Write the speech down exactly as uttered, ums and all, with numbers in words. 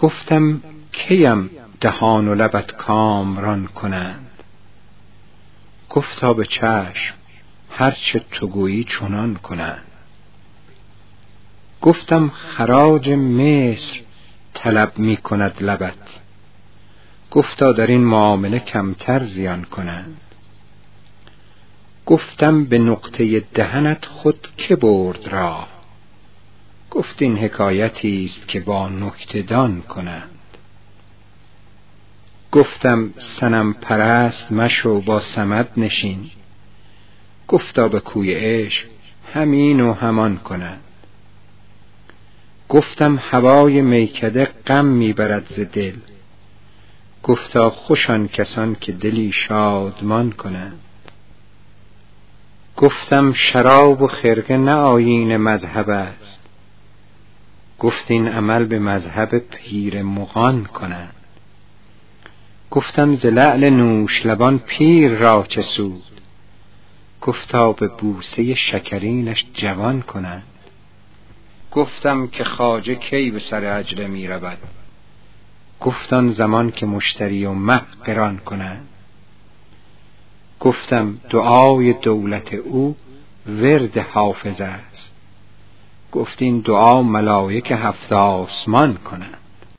گفتم کیم دهان و لبت کامران کنند. گفتا به چشم هرچه تو گویی چنان کنند. گفتم خراج مصر طلب می کند لبت. گفتا در این معامله کمتر زیان کنند. گفتم به نقطه دهنت خود که برد راه. گفت این حکایتی است که با نکته دان کنند. گفتم صنم پرست مشو با صمد نشین. گفتا به کوی عشق همین و همان کنند. گفتم هوای میکده غم میبرد ز دل. گفتا خوش آن کسان که دلی شادمان کنند. گفتم شراب و خرقه نه آیین مذهب است. گفت این عمل به مذهب پیر مغان کنند. گفتم ز لعل نوش لبان پیر را چه سود. گفتا به بوسه شکرینش جوان کنند. گفتم که خواجه کی به سر عجله می رود. گفت آن زمان که مشتری و مه قران کنند. گفتم دعای دولت او ورد حافظ است. گفت این دعا ملائک هفت آسمان کنند.